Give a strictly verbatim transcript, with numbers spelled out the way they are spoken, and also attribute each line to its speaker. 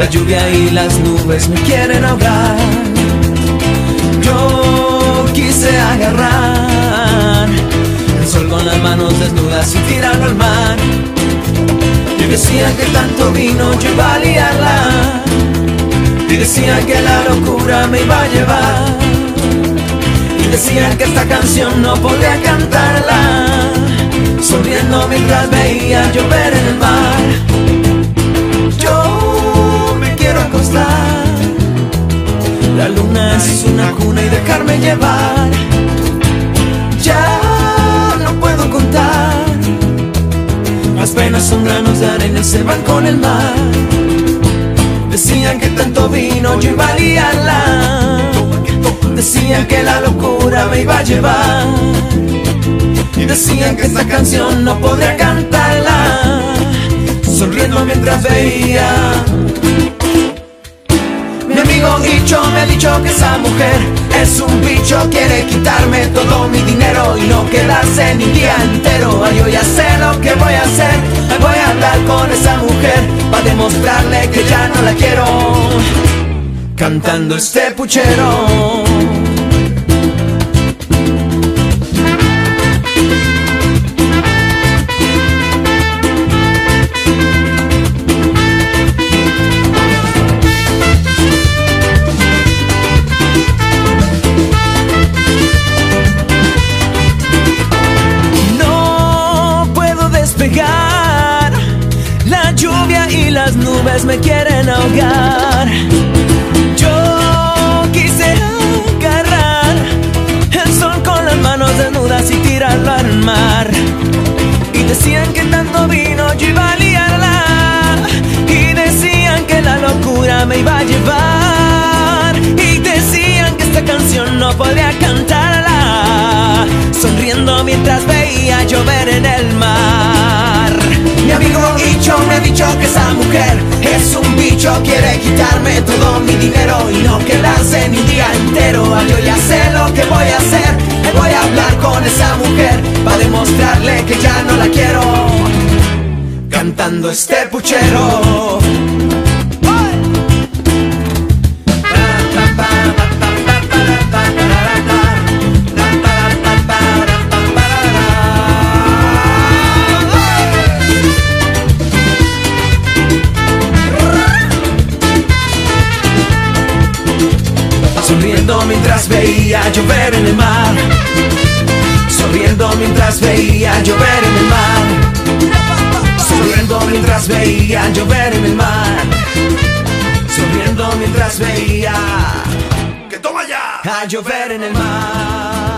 Speaker 1: La lluvia y las nubes me quieren ahogar. Yo quise agarrar el sol con las manos desnudas y tirarlo al mar. Y decían que tanto vino yo iba a liarla. Y decían que la locura me iba a llevar. Y decían que esta canción no podía cantarla, sonriendo mientras veía llover en el mar. Yo me quiero acostar, la luna es una cuna y dejarme llevar. Ya no puedo contar, las penas son granos de arena y se van con el mar. Decían que tanto vino yo iba a liarla. Decían que la locura me iba a llevar. Y decían que esta canción no podría cantarla, sonriendo mientras veía. Mi amigo Hicho me ha dicho que esa mujer es un bicho, quiere quitarme todo mi dinero y no quedarse ni día entero. Ay, yo ya sé lo que voy a hacer, ay, voy a hablar con esa mujer para demostrarle que ya no la quiero, cantando este puchero. La lluvia y las nubes me quieren ahogar. Yo quise agarrar el sol con las manos desnudas y tirarlo al mar. Y decían que tanto vino yo iba a liarla. Y decían que la locura me iba a llevar. Y decían que esta canción no podría cantarla, sonriendo mientras veía llover en el mar. Mi amigo Hicho me ha dicho que esa mujer es un bicho, quiere quitarme todo mi dinero y no quedarse ni un día entero. Ay, yo ya sé lo que voy a hacer, voy a hablar con esa mujer para demostrarle que ya no la quiero, cantando este puchero. Sonriendo mientras veía llover en el mar. Sonriendo mientras veía llover en el mar. Sonriendo mientras veía llover en el mar. Sonriendo mientras veía que toma ya a llover en el mar.